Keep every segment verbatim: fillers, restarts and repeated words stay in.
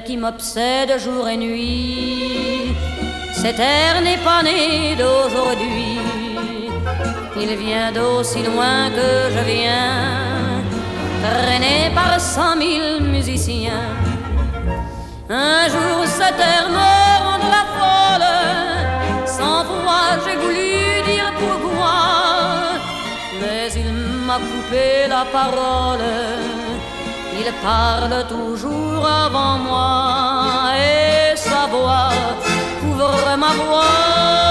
qui m'obsède jour et nuit. Cet air n'est pas né d'aujourd'hui, il vient d'aussi loin que je viens, traîné par cent mille musiciens. Un jour cet air me rendra folle, cent fois j'ai voulu dire pourquoi, mais il m'a coupé la parole. Il parle toujours avant moi et sa voix couvre ma voix.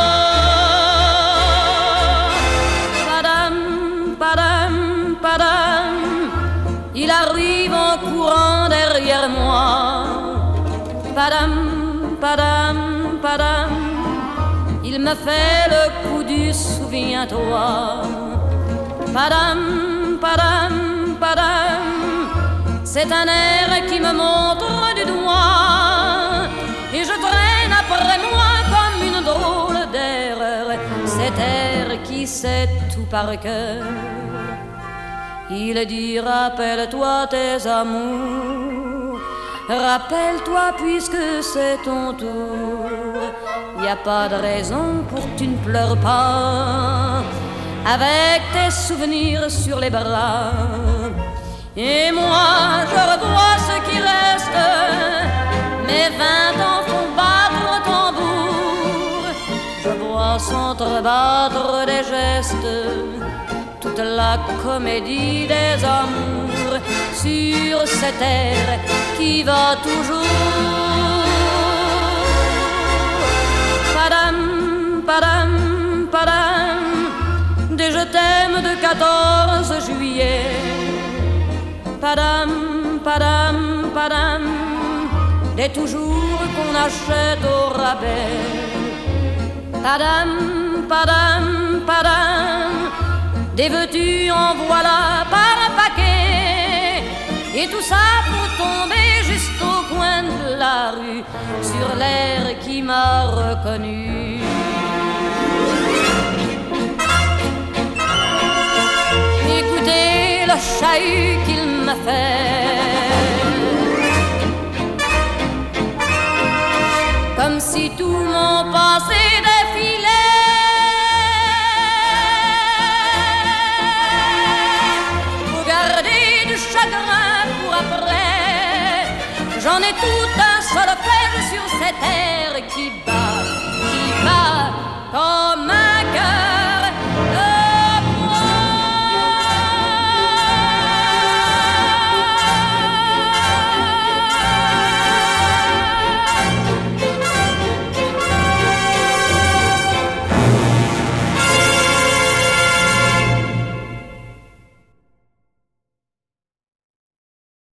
Padam, padam, padam, il arrive en courant derrière moi. Padam, padam, padam, il me fait le coup du souviens-toi. Padam, padam, padam, c'est un air qui me montre du doigt et je traîne après moi comme une drôle d'erreur cet air qui sait tout par cœur. Il dit rappelle-toi tes amours, rappelle-toi puisque c'est ton tour. Y a pas de raison pour que tu ne pleures pas avec tes souvenirs sur les bras. Et moi je revois ce qui reste, mes vingt ans font battre au tambour. Je vois s'entrebattre des gestes, toute la comédie des amours sur cette air qui va toujours. Padam, padam, padam, des je t'aime de quatorze juillet. Padam, padam, padam, des toujours qu'on achète au rabais. Padam, padam, padam, des veux-tu en voilà par un paquet. Et tout ça pour tomber juste au coin de la rue sur l'air qui m'a reconnu. Écoutez le chahut qu'il m'a fait, comme si tout mon passé défilait. Faut garder du chagrin pour après, j'en ai tout un solfège sur cette air qui bat, qui bat comme